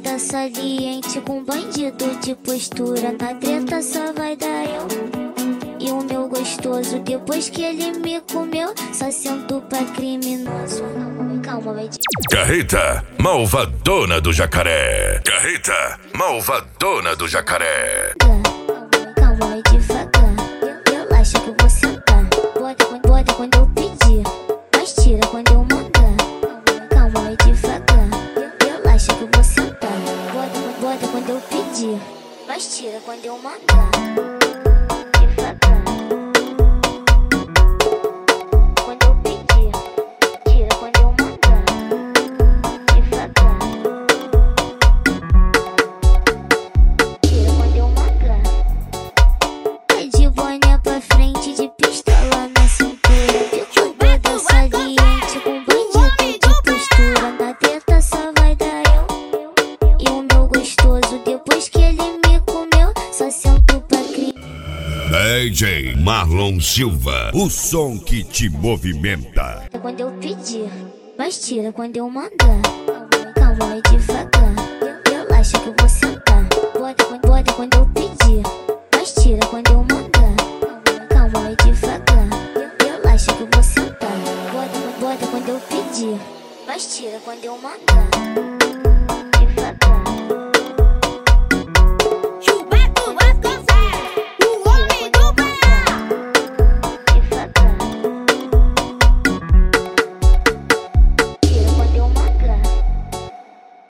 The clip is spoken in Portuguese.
toda saliente com bandido de postura. Na treta só vai dar eu e o meu gostoso. Depois que ele me comeu, só sento pra criminoso. Calma, vai. Carreta, malvadona do jacaré. Carreta, malvadona do jacaré. Calma, vai devagar. Relaxa que eu vou sentar. Bota quando eu pedir, mas tira quando eu mandar. Calma, vai devagar. Relaxa que eu vou sentar. Bota quando eu pedir, mas tira quando eu mandar. Devagar. Quando eu pedir, tira quando eu mandar. Devagar. Tira quando eu mandar. É de boné pra frente, de pistola na cintura. Ficou toda saliente com bandido de postura. Na treta só vai dar eu e o meu gostoso. Depois que ele me comeu, só sento pra criar. DJ Marlon Silva, o som que te movimenta. Quando eu pedir, mas tira quando eu mandar. Calma, vai devagar. Relaxa que eu vou sentar. Bota quando eu pedir, mas tira quando eu mandar. Calma, vai devagar. Relaxa que eu vou sentar. Bota quando eu pedir, mas tira quando eu mandar.